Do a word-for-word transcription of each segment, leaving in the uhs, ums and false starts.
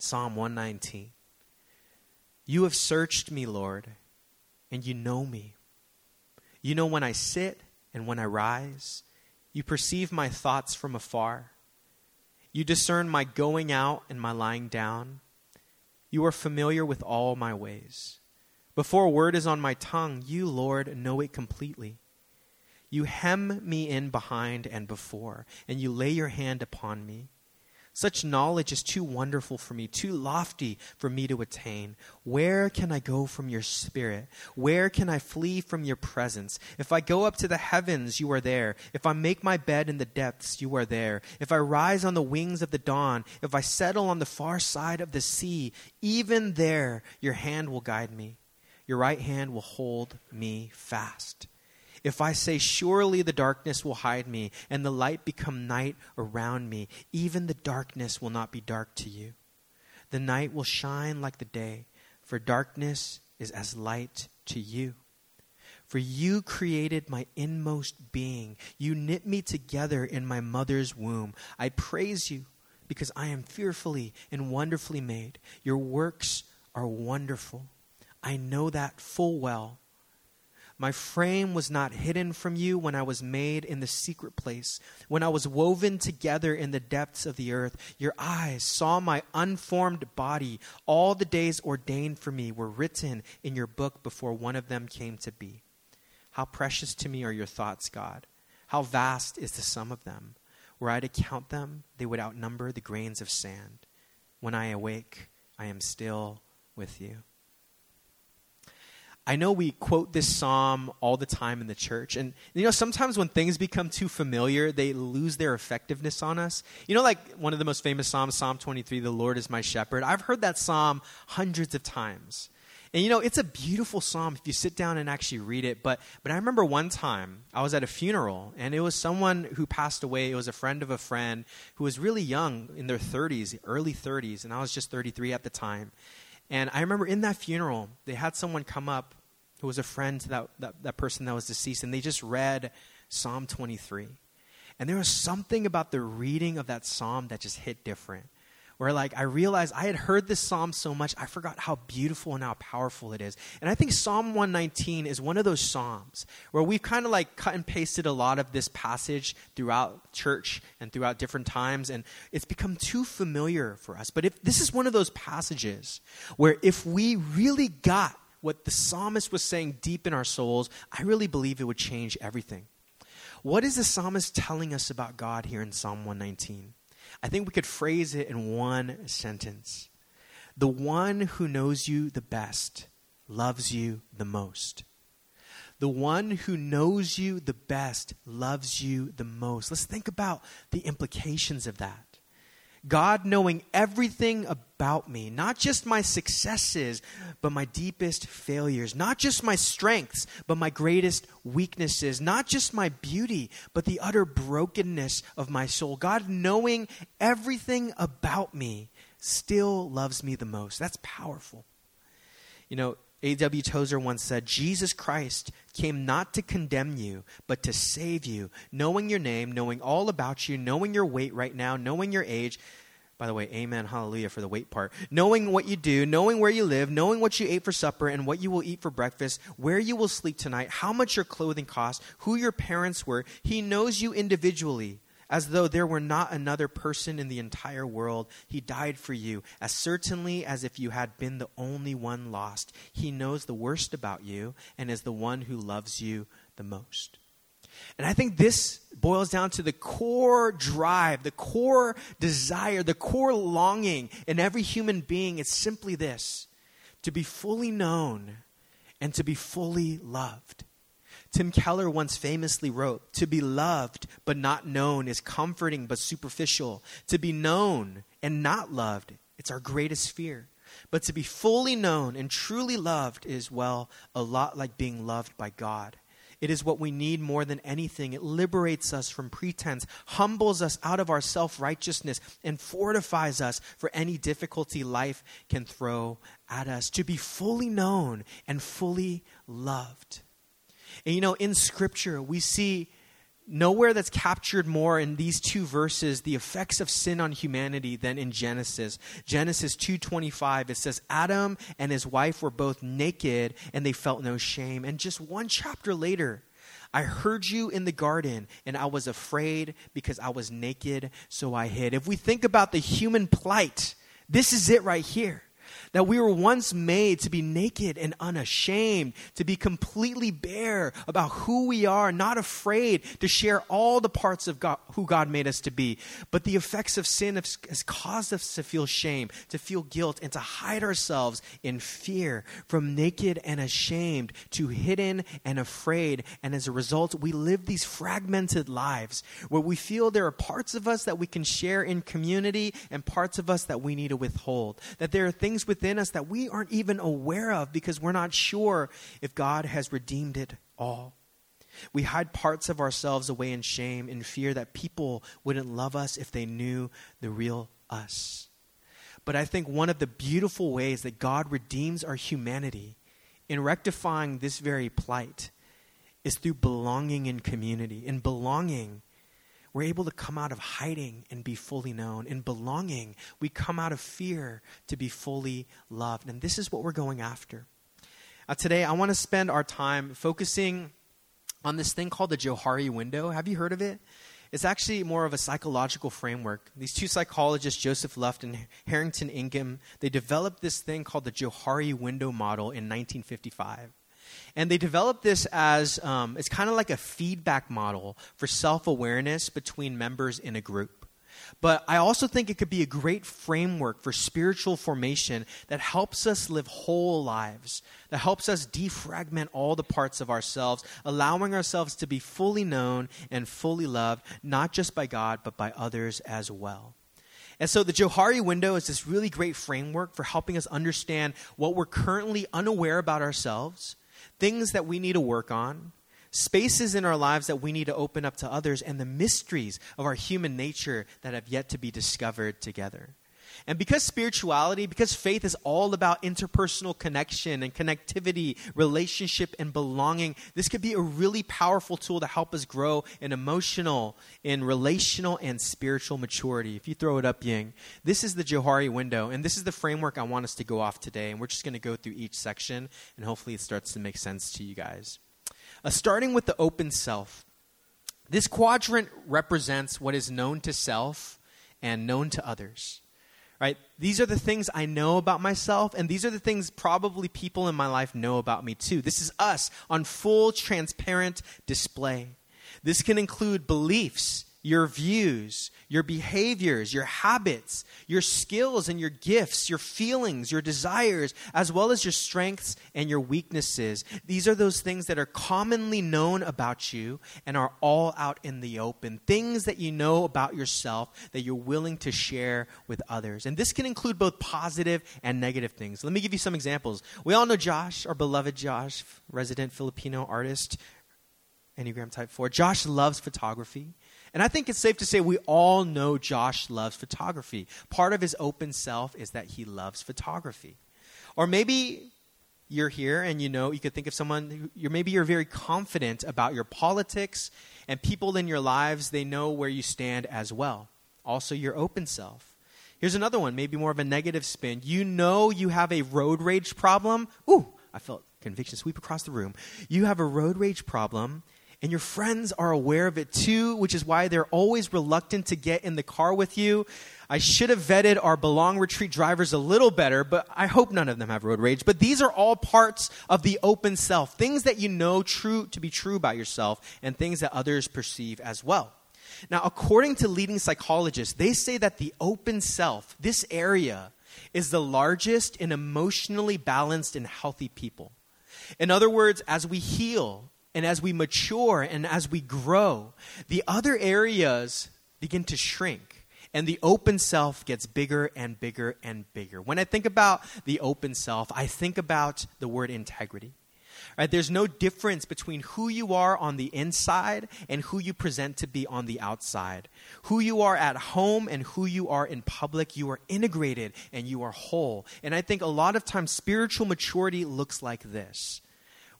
Psalm one nineteen. You have searched me, Lord, and you know me. You know when I sit and when I rise. You perceive my thoughts from afar. You discern my going out and my lying down. You are familiar with all my ways. Before a word is on my tongue, you, Lord, know it completely. You hem me in behind and before, and you lay your hand upon me. Such knowledge is too wonderful for me, too lofty for me to attain. Where can I go from your spirit? Where can I flee from your presence? If I go up to the heavens, you are there. If I make my bed in the depths, you are there. If I rise on the wings of the dawn, if I settle on the far side of the sea, even there your hand will guide me. Your right hand will hold me fast. If I say, surely the darkness will hide me, and the light become night around me, even the darkness will not be dark to you. The night will shine like the day, for darkness is as light to you. For you created my inmost being. You knit me together in my mother's womb. I praise you because I am fearfully and wonderfully made. Your works are wonderful. I know that full well. My frame was not hidden from you when I was made in the secret place. When I was woven together in the depths of the earth, your eyes saw my unformed body. All the days ordained for me were written in your book before one of them came to be. How precious to me are your thoughts, God. How vast is the sum of them. Were I to count them, they would outnumber the grains of sand. When I awake, I am still with you. I know we quote this psalm all the time in the church. And, you know, sometimes when things become too familiar, they lose their effectiveness on us. You know, like one of the most famous psalms, Psalm twenty-three, the Lord is my shepherd. I've heard that psalm hundreds of times. And, you know, it's a beautiful psalm if you sit down and actually read it. But but I remember one time I was at a funeral, and it was someone who passed away. It was a friend of a friend who was really young, in their thirties, early thirties, and I was just thirty-three at the time. And I remember in that funeral, they had someone come up who was a friend to that, that, that person that was deceased, and they just read Psalm twenty-three. And there was something about the reading of that psalm that just hit different. Where like I realized I had heard this psalm so much, I forgot how beautiful and how powerful it is. And I think Psalm one nineteen is one of those psalms where we've kind of like cut and pasted a lot of this passage throughout church and throughout different times, and it's become too familiar for us. But if this is one of those passages where if we really got what the psalmist was saying deep in our souls, I really believe it would change everything. What is the psalmist telling us about God here in Psalm one nineteen? I think we could phrase it in one sentence. The one who knows you the best loves you the most. The one who knows you the best loves you the most. Let's think about the implications of that. God knowing everything about me, not just my successes, but my deepest failures, not just my strengths, but my greatest weaknesses, not just my beauty, but the utter brokenness of my soul. God knowing everything about me still loves me the most. That's powerful. You know, A W Tozer once said, Jesus Christ came not to condemn you, but to save you, knowing your name, knowing all about you, knowing your weight right now, knowing your age. By the way, amen, hallelujah for the weight part. Knowing what you do, knowing where you live, knowing what you ate for supper and what you will eat for breakfast, where you will sleep tonight, how much your clothing cost, who your parents were. He knows you individually, as though there were not another person in the entire world. He died for you, as certainly as if you had been the only one lost. He knows the worst about you and is the one who loves you the most. And I think this boils down to the core drive, the core desire, the core longing in every human being. It's simply this: to be fully known and to be fully loved. Tim Keller once famously wrote, "To be loved but not known is comforting but superficial. To be known and not loved, it's our greatest fear. But to be fully known and truly loved is, well, a lot like being loved by God. It is what we need more than anything. It liberates us from pretense, humbles us out of our self-righteousness, and fortifies us for any difficulty life can throw at us. To be fully known and fully loved." And you know, in Scripture, we see nowhere that's captured more in these two verses the effects of sin on humanity than in Genesis. Genesis two twenty-five, it says, Adam and his wife were both naked and they felt no shame. And just one chapter later, I heard you in the garden and I was afraid because I was naked, so I hid. If we think about the human plight, this is it right here. That we were once made to be naked and unashamed, to be completely bare about who we are, not afraid to share all the parts of God, who God made us to be. But the effects of sin have, has caused us to feel shame, to feel guilt, and to hide ourselves in fear. From naked and ashamed to hidden and afraid. And as a result, we live these fragmented lives where we feel there are parts of us that we can share in community and parts of us that we need to withhold. That there are things within us that we aren't even aware of because we're not sure if God has redeemed it all. We hide parts of ourselves away in shame, in fear that people wouldn't love us if they knew the real us. But I think one of the beautiful ways that God redeems our humanity in rectifying this very plight is through belonging in community. In belonging, we're able to come out of hiding and be fully known. In belonging, we come out of fear to be fully loved. And this is what we're going after. Uh, today, I want to spend our time focusing on this thing called the Johari window. Have you heard of it? It's actually more of a psychological framework. These two psychologists, Joseph Luft and Harrington Ingham, they developed this thing called the Johari window model in nineteen fifty-five. And they developed this as, um, it's kind of like a feedback model for self-awareness between members in a group. But I also think it could be a great framework for spiritual formation that helps us live whole lives, that helps us defragment all the parts of ourselves, allowing ourselves to be fully known and fully loved, not just by God, but by others as well. And so the Johari window is this really great framework for helping us understand what we're currently unaware about ourselves, things that we need to work on, spaces in our lives that we need to open up to others, and the mysteries of our human nature that have yet to be discovered together. And because spirituality, because faith is all about interpersonal connection and connectivity, relationship and belonging, this could be a really powerful tool to help us grow in emotional, in relational, and spiritual maturity. If you throw it up, Ying, this is the Johari window, and this is the framework I want us to go off today. And we're just going to go through each section, and hopefully it starts to make sense to you guys. Uh, starting with the open self. This quadrant represents what is known to self and known to others. Right? These are the things I know about myself, and these are the things probably people in my life know about me too. This is us on full, transparent display. This can include beliefs, your views, your behaviors, your habits, your skills and your gifts, your feelings, your desires, as well as your strengths and your weaknesses. These are those things that are commonly known about you and are all out in the open. Things that you know about yourself that you're willing to share with others. And this can include both positive and negative things. Let me give you some examples. We all know Josh, our beloved Josh, resident Filipino artist, Enneagram Type four. Josh loves photography. And I think it's safe to say we all know Josh loves photography. Part of his open self is that he loves photography. Or maybe you're here and you know, you could think of someone, who, you're maybe you're very confident about your politics, and people in your lives, they know where you stand as well. Also your open self. Here's another one, maybe more of a negative spin. You know you have a road rage problem. Ooh, I felt conviction sweep across the room. You have a road rage problem, and your friends are aware of it too, which is why they're always reluctant to get in the car with you. I should have vetted our Belong Retreat drivers a little better, but I hope none of them have road rage. But these are all parts of the open self, things that you know true to be true about yourself and things that others perceive as well. Now, according to leading psychologists, they say that the open self, this area, is the largest in emotionally balanced and healthy people. In other words, as we heal, and as we mature and as we grow, the other areas begin to shrink, and the open self gets bigger and bigger and bigger. When I think about the open self, I think about the word integrity. Right? There's no difference between who you are on the inside and who you present to be on the outside. Who you are at home and who you are in public, you are integrated and you are whole. And I think a lot of times spiritual maturity looks like this.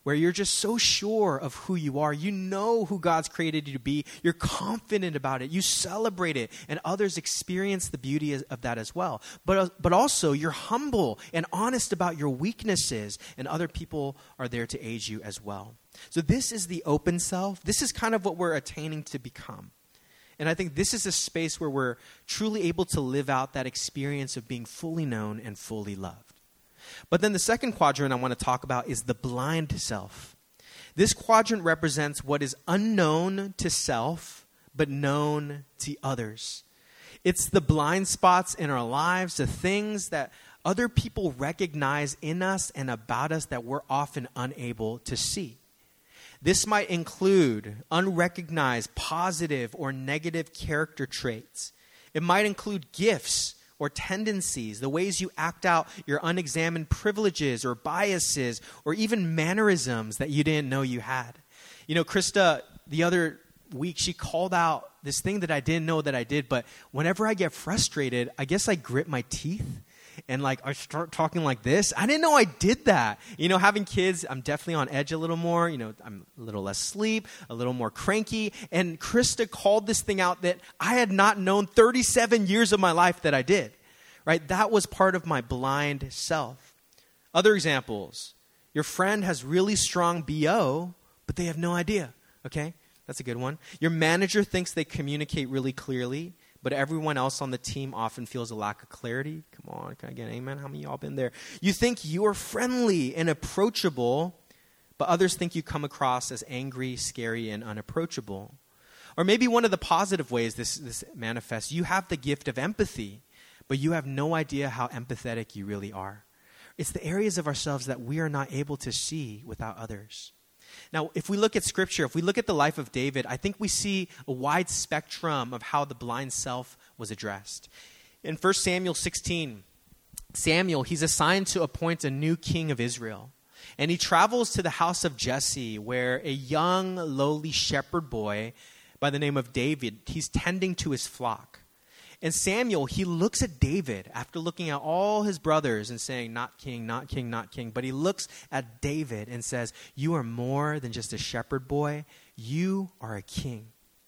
where you're just so sure of who you are. You know who God's created you to be. You're confident about it. You celebrate it, and others experience the beauty of that as well. But, but also, you're humble and honest about your weaknesses, and other people are there to aid you as well. So this is the open self. This is kind of what we're attaining to become. And I think this is a space where we're truly able to live out that experience of being fully known and fully loved. But then the second quadrant I want to talk about is the blind self. This quadrant represents what is unknown to self, but known to others. It's the blind spots in our lives, the things that other people recognize in us and about us that we're often unable to see. This might include unrecognized positive or negative character traits. It might include gifts or tendencies, the ways you act out your unexamined privileges or biases, or even mannerisms that you didn't know you had. You know, Krista, the other week, she called out this thing that I didn't know that I did, but whenever I get frustrated, I guess I grit my teeth and like I start talking like this. I didn't know I did that. You know, having kids, I'm definitely on edge a little more. You know, I'm a little less sleep, a little more cranky. And Krista called this thing out that I had not known thirty-seven years of my life that I did. Right? That was part of my blind self. Other examples. Your friend has really strong B O, but they have no idea. Okay? That's a good one. Your manager thinks they communicate really clearly, but everyone else on the team often feels a lack of clarity. Come on, can I get an amen? How many of y'all been there? You think you are friendly and approachable, but others think you come across as angry, scary, and unapproachable. Or maybe one of the positive ways this, this manifests, you have the gift of empathy, but you have no idea how empathetic you really are. It's the areas of ourselves that we are not able to see without others. Now, if we look at Scripture, if we look at the life of David, I think we see a wide spectrum of how the blind self was addressed. In First Samuel sixteen, Samuel, he's assigned to appoint a new king of Israel. And he travels to the house of Jesse, where a young, lowly shepherd boy by the name of David, he's tending to his flock. And Samuel, he looks at David after looking at all his brothers and saying, not king, not king, not king. But he looks at David and says, you are more than just a shepherd boy. You are a king.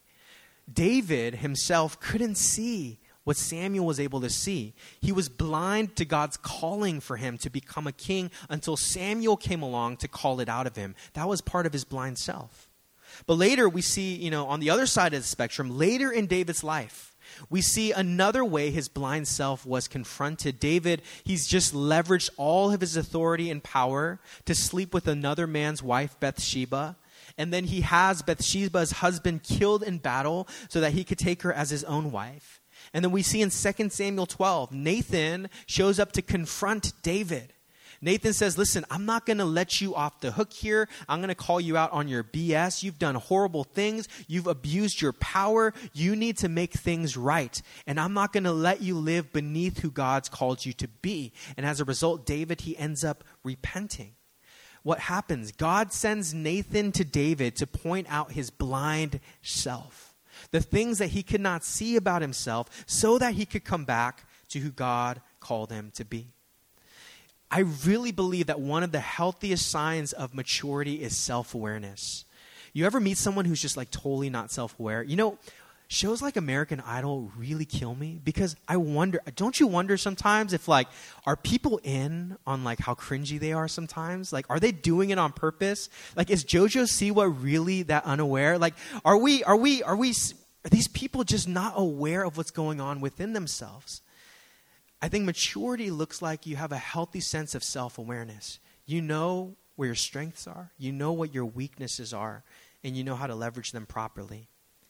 David himself couldn't see what Samuel was able to see. He was blind to God's calling for him to become a king until Samuel came along to call it out of him. That was part of his blind self. But later we see, you know, on the other side of the spectrum, later in David's life, we see another way his blind self was confronted. David, he's just leveraged all of his authority and power to sleep with another man's wife, Bathsheba. And then he has Bathsheba's husband killed in battle so that he could take her as his own wife. And then we see in Second Samuel twelve, Nathan shows up to confront David. Nathan says, listen, I'm not going to let you off the hook here. I'm going to call you out on your B S. You've done horrible things. You've abused your power. You need to make things right. And I'm not going to let you live beneath who God's called you to be. And as a result, David, he ends up repenting. What happens? God sends Nathan to David to point out his blind self, the things that he could not see about himself, so that he could come back to who God called him to be. I really believe that one of the healthiest signs of maturity is self-awareness. You ever meet someone who's just like totally not self-aware? You know, shows like American Idol really kill me because I wonder, don't you wonder sometimes if like, are people in on like how cringy they are sometimes? Like, are they doing it on purpose? Like, is JoJo Siwa really that unaware? Like, are we, are we, are we, are these people just not aware of what's going on within themselves? I think maturity looks like you have a healthy sense of self-awareness. You know where your strengths are, you know what your weaknesses are, and you know how to leverage them properly.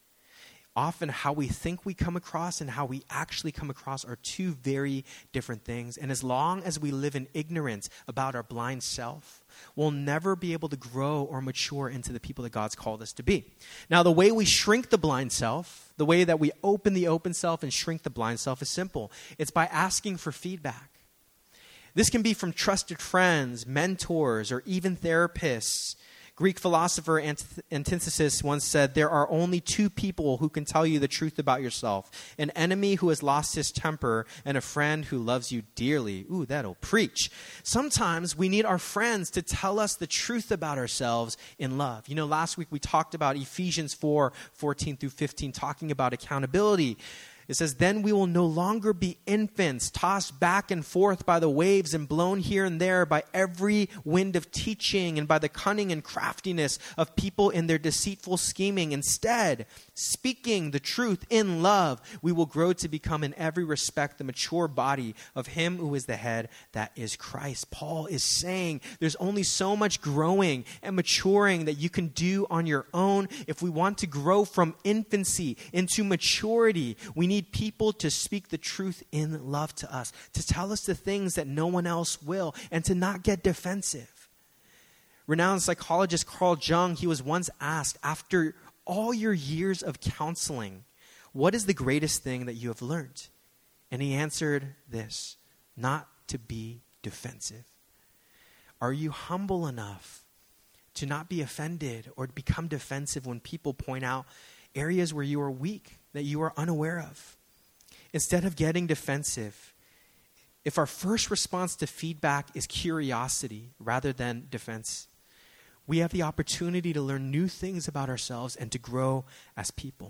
Often how we think we come across and how we actually come across are two very different things. And as long as we live in ignorance about our blind self, we'll never be able to grow or mature into the people that God's called us to be. Now, the way we shrink the blind self, the way that we open the open self and shrink the blind self is simple. It's by asking for feedback. This can be from trusted friends, mentors, or even therapists. Greek philosopher Antith- Antithesis once said, there are only two people who can tell you the truth about yourself. An enemy who has lost his temper and a friend who loves you dearly. Ooh, that'll preach. Sometimes we need our friends to tell us the truth about ourselves in love. You know, last week we talked about Ephesians four, fourteen through fifteen, talking about accountability. It says, then we will no longer be infants, tossed back and forth by the waves and blown here and there by every wind of teaching and by the cunning and craftiness of people in their deceitful scheming. Instead, speaking the truth in love, we will grow to become in every respect the mature body of him who is the head, that is Christ. Paul is saying there's only so much growing and maturing that you can do on your own. If we want to grow from infancy into maturity, we need people to speak the truth in love to us, to tell us the things that no one else will, and to not get defensive. Renowned psychologist Carl Jung, he was once asked, after all your years of counseling, what is the greatest thing that you have learned? And he answered this, not to be defensive. Are you humble enough to not be offended or to become defensive when people point out areas where you are weak, that you are unaware of? Instead of getting defensive, if our first response to feedback is curiosity rather than defense, we have the opportunity to learn new things about ourselves and to grow as people.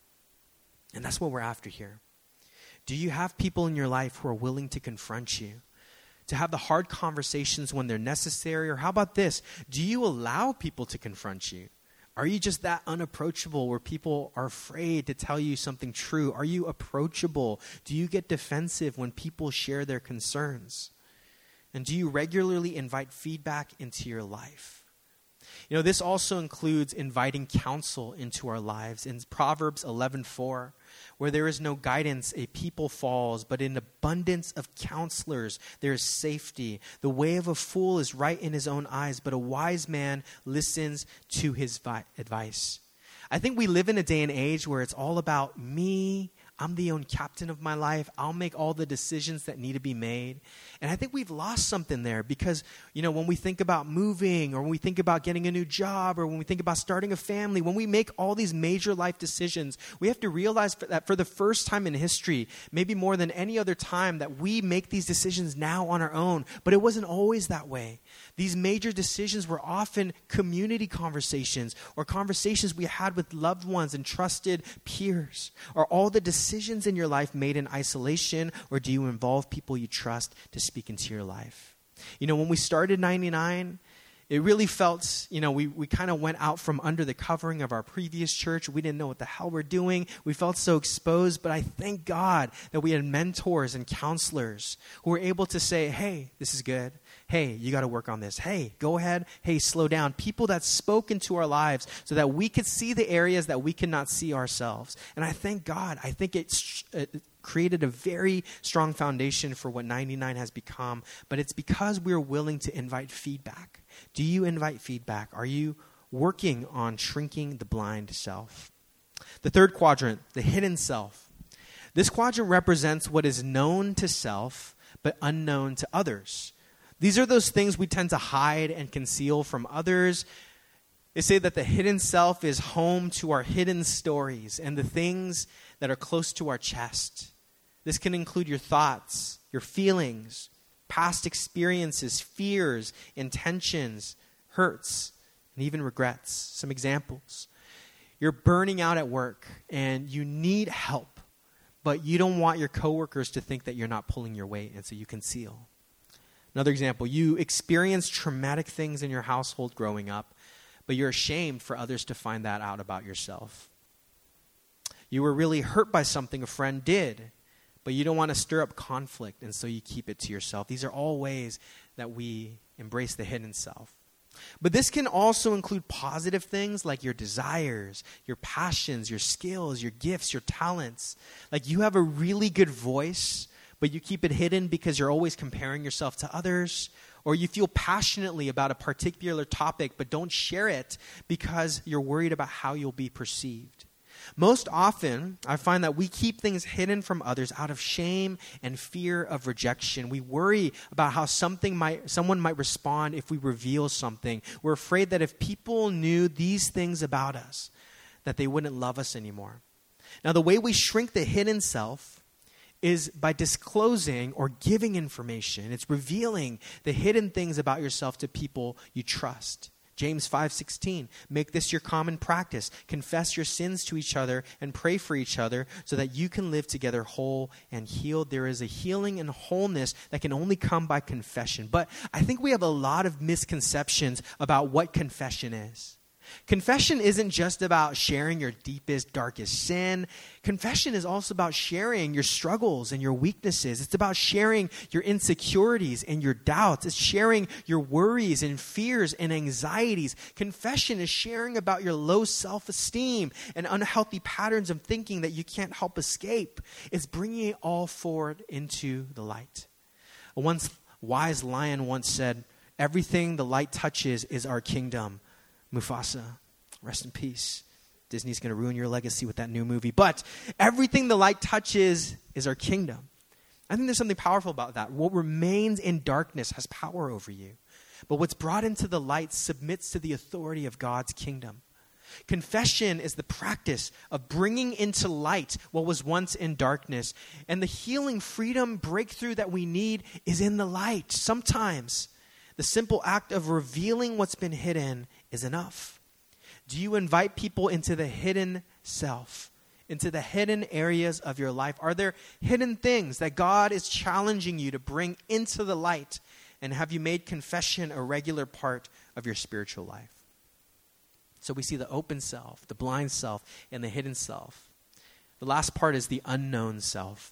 And that's what we're after here. Do you have people in your life who are willing to confront you, to have the hard conversations when they're necessary? Or how about this? Do you allow people to confront you? Are you just that unapproachable where people are afraid to tell you something true? Are you approachable? Do you get defensive when people share their concerns? And do you regularly invite feedback into your life? You know, this also includes inviting counsel into our lives. In Proverbs eleven four, where there is no guidance, a people falls, but in abundance of counselors there is safety. The way of a fool is right in his own eyes, but a wise man listens to his vi- advice. I think we live in a day and age where it's all about me. I'm the own captain of my life. I'll make all the decisions that need to be made. And I think we've lost something there because, you know, when we think about moving or when we think about getting a new job or when we think about starting a family, when we make all these major life decisions, we have to realize that for the first time in history, maybe more than any other time, that we make these decisions now on our own. But it wasn't always that way. These major decisions were often community conversations or conversations we had with loved ones and trusted peers. Are all the decisions in your life made in isolation, or do you involve people you trust to speak into your life? You know, when we started ninety-nine, it really felt, you know, we, we kind of went out from under the covering of our previous church. We didn't know what the hell we're doing. We felt so exposed, but I thank God that we had mentors and counselors who were able to say, hey, this is good. Hey, you got to work on this. Hey, go ahead. Hey, slow down. People that spoke into our lives so that we could see the areas that we could not see ourselves. And I thank God. I think it's it created a very strong foundation for what ninety-nine has become. But it's because we're willing to invite feedback. Do you invite feedback? Are you working on shrinking the blind self? The third quadrant, the hidden self. This quadrant represents what is known to self but unknown to others. These are those things we tend to hide and conceal from others. They say that the hidden self is home to our hidden stories and the things that are close to our chest. This can include your thoughts, your feelings, past experiences, fears, intentions, hurts, and even regrets. Some examples. You're burning out at work and you need help, but you don't want your coworkers to think that you're not pulling your weight, and so you conceal. Another example, you experienced traumatic things in your household growing up, but you're ashamed for others to find that out about yourself. You were really hurt by something a friend did, but you don't want to stir up conflict, and so you keep it to yourself. These are all ways that we embrace the hidden self. But this can also include positive things like your desires, your passions, your skills, your gifts, your talents. Like you have a really good voice, but you keep it hidden because you're always comparing yourself to others, or you feel passionately about a particular topic but don't share it because you're worried about how you'll be perceived. Most often, I find that we keep things hidden from others out of shame and fear of rejection. We worry about how something might, someone might respond if we reveal something. We're afraid that if people knew these things about us, that they wouldn't love us anymore. Now, the way we shrink the hidden self is by disclosing or giving information. It's revealing the hidden things about yourself to people you trust. James five sixteen, make this your common practice. Confess your sins to each other and pray for each other so that you can live together whole and healed. There is a healing and wholeness that can only come by confession. But I think we have a lot of misconceptions about what confession is. Confession isn't just about sharing your deepest, darkest sin. Confession is also about sharing your struggles and your weaknesses. It's about sharing your insecurities and your doubts. It's sharing your worries and fears and anxieties. Confession is sharing about your low self-esteem and unhealthy patterns of thinking that you can't help escape. It's bringing it all forward into the light. A once wise lion once said, everything the light touches is our kingdom. Mufasa, rest in peace. Disney's going to ruin your legacy with that new movie. But everything the light touches is our kingdom. I think there's something powerful about that. What remains in darkness has power over you. But what's brought into the light submits to the authority of God's kingdom. Confession is the practice of bringing into light what was once in darkness. And the healing, freedom, breakthrough that we need is in the light. Sometimes the simple act of revealing what's been hidden is enough. Do you invite people into the hidden self, into the hidden areas of your life? Are there hidden things that God is challenging you to bring into the light? And have you made confession a regular part of your spiritual life? So we see the open self, the blind self, and the hidden self. The last part is the unknown self.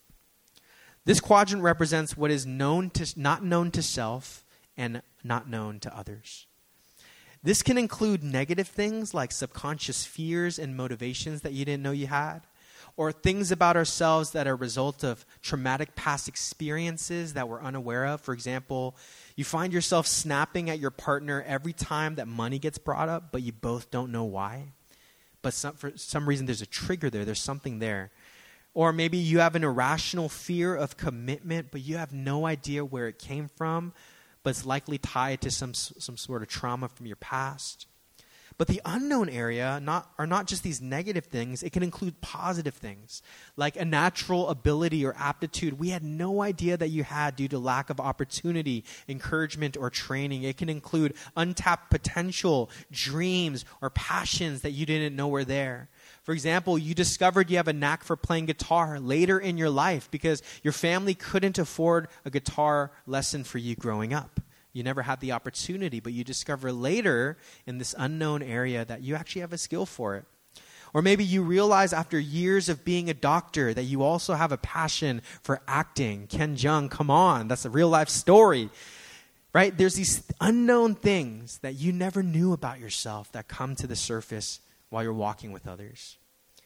This quadrant represents what is known to, not known to self and not known to others. This can include negative things like subconscious fears and motivations that you didn't know you had, or things about ourselves that are a result of traumatic past experiences that we're unaware of. For example, you find yourself snapping at your partner every time that money gets brought up, but you both don't know why. But some, for some reason there's a trigger there, there's something there. Or maybe you have an irrational fear of commitment, but you have no idea where it came from, but it's likely tied to some some sort of trauma from your past. But the unknown area not, are not just these negative things. It can include positive things, like a natural ability or aptitude we had no idea that you had due to lack of opportunity, encouragement, or training. It can include untapped potential, dreams, or passions that you didn't know were there. For example, you discovered you have a knack for playing guitar later in your life because your family couldn't afford a guitar lesson for you growing up. You never had the opportunity, but you discover later in this unknown area that you actually have a skill for it. Or maybe you realize after years of being a doctor that you also have a passion for acting. Ken Jeong, come on, that's a real life story. Right? There's these unknown things that you never knew about yourself that come to the surface while you're walking with others.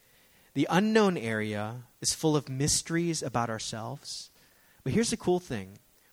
The unknown area is full of mysteries about ourselves. But here's the cool thing.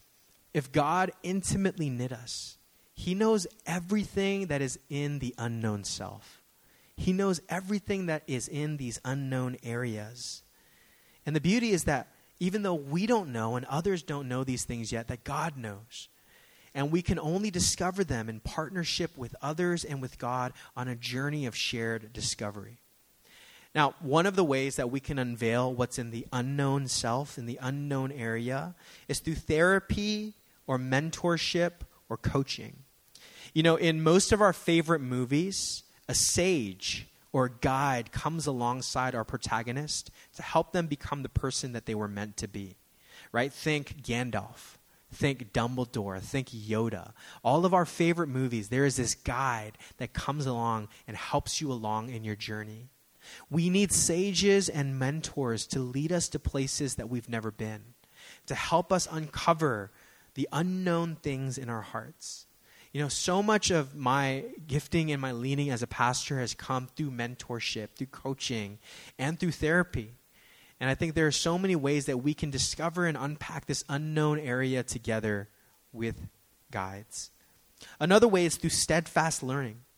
If God intimately knit us, he knows everything that is in the unknown self. He knows everything that is in these unknown areas. And the beauty is that even though we don't know and others don't know these things yet, that God knows. And we can only discover them in partnership with others and with God on a journey of shared discovery. Now, one of the ways that we can unveil what's in the unknown self, in the unknown area, is through therapy or mentorship or coaching. You know, in most of our favorite movies, a sage or a guide comes alongside our protagonist to help them become the person that they were meant to be. Right? Think Gandalf. Think Dumbledore, think Yoda. All of our favorite movies, there is this guide that comes along and helps you along in your journey. We need sages and mentors to lead us to places that we've never been, to help us uncover the unknown things in our hearts. You know, so much of my gifting and my leaning as a pastor has come through mentorship, through coaching, and through therapy. And I think there are so many ways that we can discover and unpack this unknown area together with guides. Another way is through steadfast learning.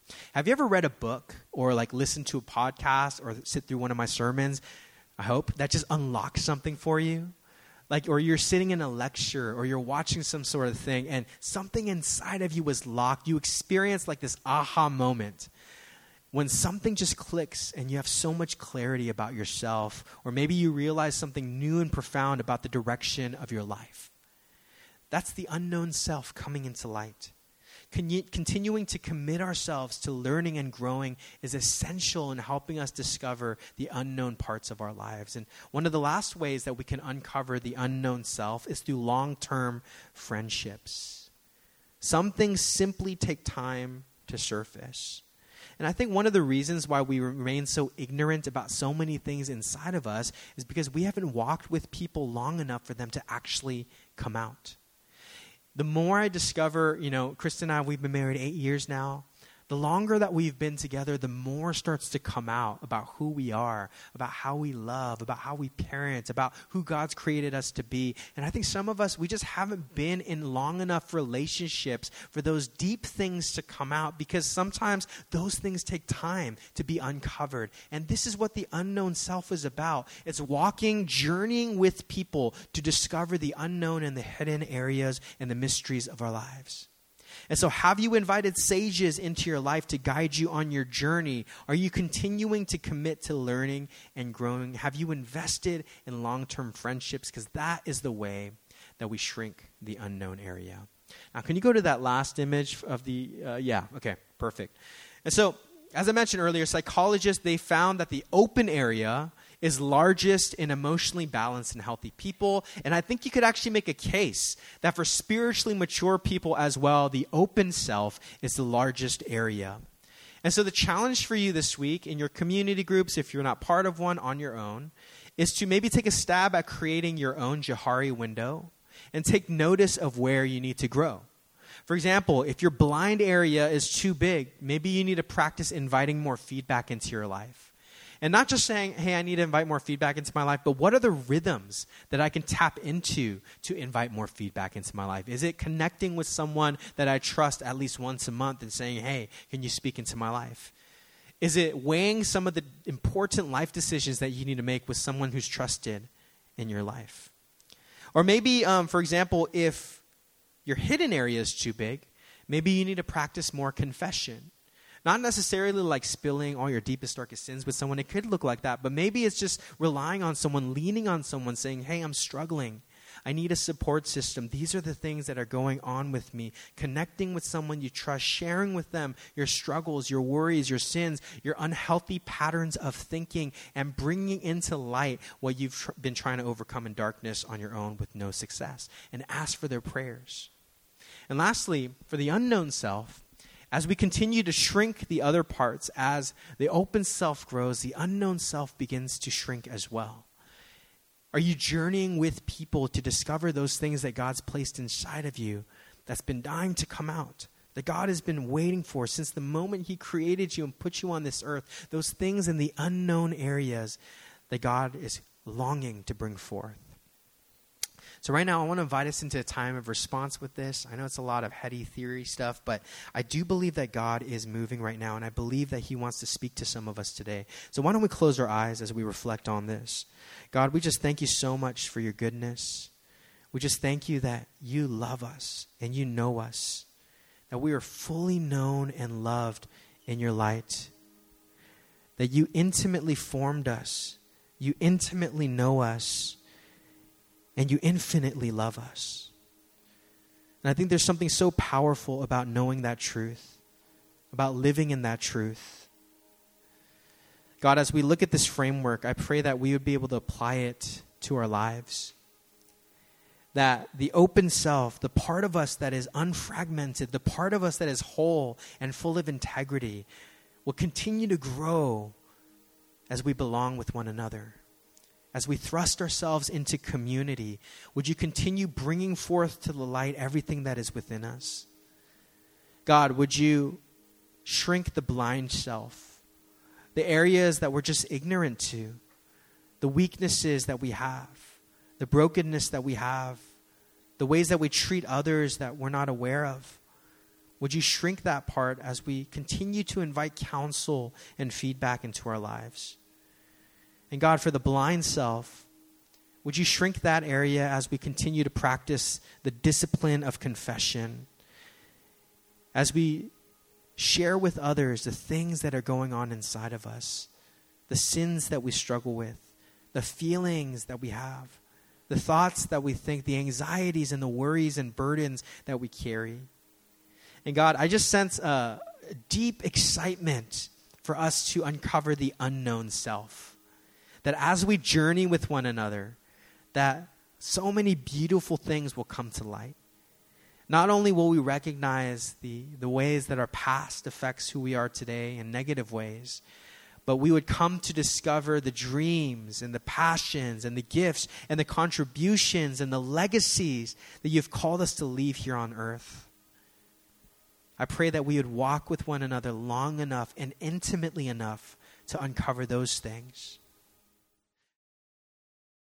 Have you ever read a book or like listened to a podcast or sit through one of my sermons, I hope, that just unlocks something for you? Like, or you're sitting in a lecture or you're watching some sort of thing and something inside of you was locked. You experience like this aha moment when something just clicks and you have so much clarity about yourself, or maybe you realize something new and profound about the direction of your life. That's the unknown self coming into light. Con- continuing to commit ourselves to learning and growing is essential in helping us discover the unknown parts of our lives. And one of the last ways that we can uncover the unknown self is through long-term friendships. Some things simply take time to surface. And I think one of the reasons why we remain so ignorant about so many things inside of us is because we haven't walked with people long enough for them to actually come out. The more I discover, you know, Kristen and I, we've been married eight years now. The longer that we've been together, the more starts to come out about who we are, about how we love, about how we parent, about who God's created us to be. And I think some of us, we just haven't been in long enough relationships for those deep things to come out, because sometimes those things take time to be uncovered. And this is what the unknown self is about. It's walking, journeying with people to discover the unknown and the hidden areas and the mysteries of our lives. And so have you invited sages into your life to guide you on your journey? Are you continuing to commit to learning and growing? Have you invested in long-term friendships? Because that is the way that we shrink the unknown area. Now, can you go to that last image of the, uh, yeah, okay, perfect. And so, as I mentioned earlier, psychologists, they found that the open area is largest in emotionally balanced and healthy people. And I think you could actually make a case that for spiritually mature people as well, the open self is the largest area. And so the challenge for you this week in your community groups, if you're not part of one on your own, is to maybe take a stab at creating your own Johari window and take notice of where you need to grow. For example, if your blind area is too big, maybe you need to practice inviting more feedback into your life. And not just saying, hey, I need to invite more feedback into my life, but what are the rhythms that I can tap into to invite more feedback into my life? Is it connecting with someone that I trust at least once a month and saying, hey, can you speak into my life? Is it weighing some of the important life decisions that you need to make with someone who's trusted in your life? Or maybe, um, for example, if your hidden area is too big, maybe you need to practice more confession. Not necessarily like spilling all your deepest, darkest sins with someone. It could look like that. But maybe it's just relying on someone, leaning on someone, saying, hey, I'm struggling. I need a support system. These are the things that are going on with me. Connecting with someone you trust, sharing with them your struggles, your worries, your sins, your unhealthy patterns of thinking, and bringing into light what you've tr- been trying to overcome in darkness on your own with no success. And ask for their prayers. And lastly, for the unknown self, as we continue to shrink the other parts, as the open self grows, the unknown self begins to shrink as well. Are you journeying with people to discover those things that God's placed inside of you that's been dying to come out, that God has been waiting for since the moment he created you and put you on this earth, those things in the unknown areas that God is longing to bring forth? So right now, I want to invite us into a time of response with this. I know it's a lot of heady theory stuff, but I do believe that God is moving right now, and I believe that he wants to speak to some of us today. So why don't we close our eyes as we reflect on this? God, we just thank you so much for your goodness. We just thank you that you love us and you know us, that we are fully known and loved in your light, that you intimately formed us, you intimately know us, and you infinitely love us. And I think there's something so powerful about knowing that truth, about living in that truth. God, as we look at this framework, I pray that we would be able to apply it to our lives. That the open self, the part of us that is unfragmented, the part of us that is whole and full of integrity, will continue to grow as we belong with one another. As we thrust ourselves into community, would you continue bringing forth to the light everything that is within us? God, would you shrink the blind self, the areas that we're just ignorant to, the weaknesses that we have, the brokenness that we have, the ways that we treat others that we're not aware of? Would you shrink that part as we continue to invite counsel and feedback into our lives? And God, for the blind self, would you shrink that area as we continue to practice the discipline of confession? As we share with others the things that are going on inside of us, the sins that we struggle with, the feelings that we have, the thoughts that we think, the anxieties and the worries and burdens that we carry. And God, I just sense a deep excitement for us to uncover the unknown self. That as we journey with one another, that so many beautiful things will come to light. Not only will we recognize the, the ways that our past affects who we are today in negative ways, but we would come to discover the dreams and the passions and the gifts and the contributions and the legacies that you've called us to leave here on earth. I pray that we would walk with one another long enough and intimately enough to uncover those things.